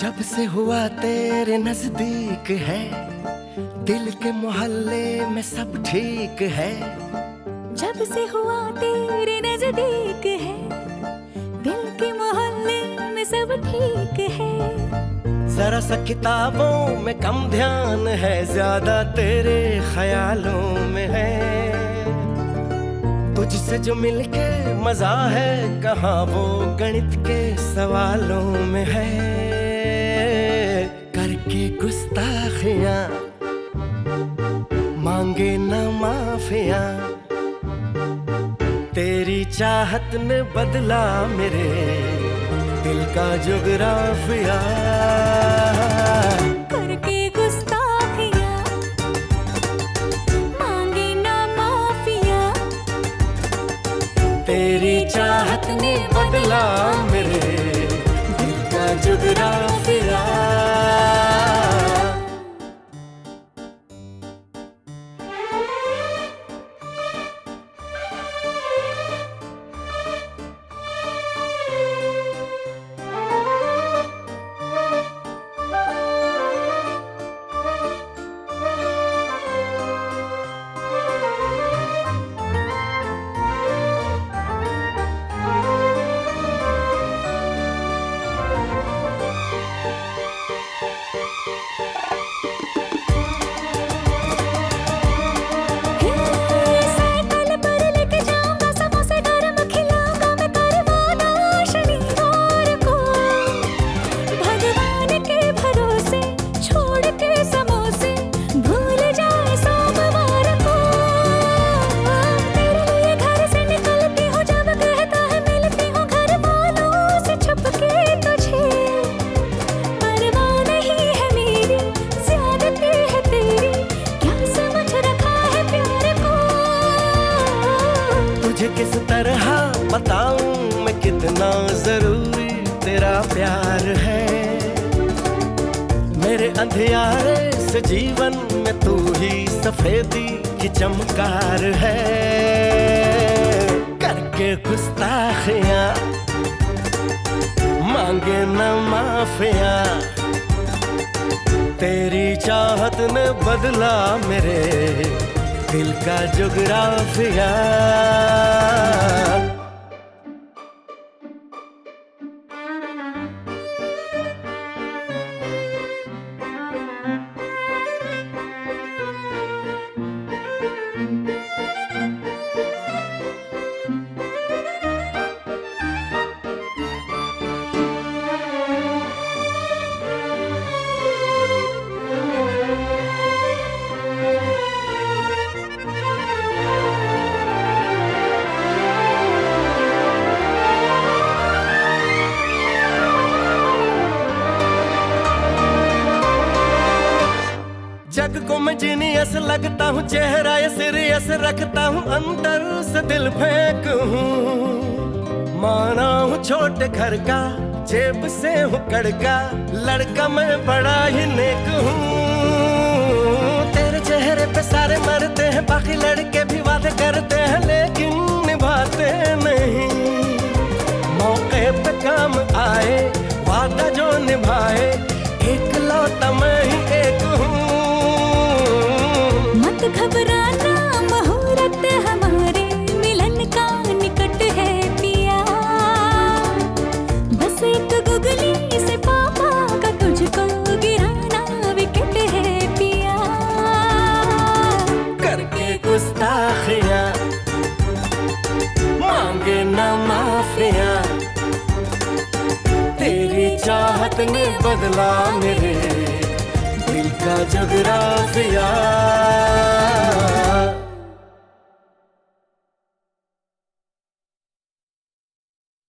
जब से हुआ तेरे नजदीक है, दिल के मोहल्ले में सब ठीक है। जब से हुआ तेरे नजदीक है, दिल के मोहल्ले में सब ठीक है। जरा सा किताबों में कम ध्यान है, ज्यादा तेरे ख्यालों में है। तुझसे जो मिलके मजा है, कहाँ वो गणित के सवालों में है। करके गुस्ताखियां मांगे न माफियां, तेरी चाहत ने बदला मेरे दिल का जुगराफिया। करके गुस्ताखियां मांगे न माफिया, तेरी चाहत ने बदला मेरे दिल का जुगराफिया। किस तरह बताऊं मैं कितना जरूरी तेरा प्यार है। मेरे अंधियारे से जीवन में तू ही सफेदी की चमकार है। करके गुस्ताखियां मांगे न माफिया, तेरी चाहत ने बदला मेरे दिल का जुगराफिया। जग को मैं जीनियस लगता हूँ, चेहरा ये सीरियस रखता हूँ, अंदर से दिल फेंक हूँ। माना हूँ छोटे घर का, जेब से हूँ कड़का, लड़का मैं बड़ा ही नेक हूँ। तेरे चेहरे पे सारे मरते हैं, बाकी लड़के भी वादे करते हैं, लेकिन निभाते नहीं। मौके पे काम आए वादा जो निभाए, एक लौटा मैं ही एक हूँ। मत घबराना मुहूर्त हमारे मिलन का निकट है पिया। बस एक गुगली से पापा का तुझको गिराना विकेट है पिया। करके गुस्ताखियां मांगे न माफिया, तेरी चाहत ने बदला मेरे दिल का जुगराफिया।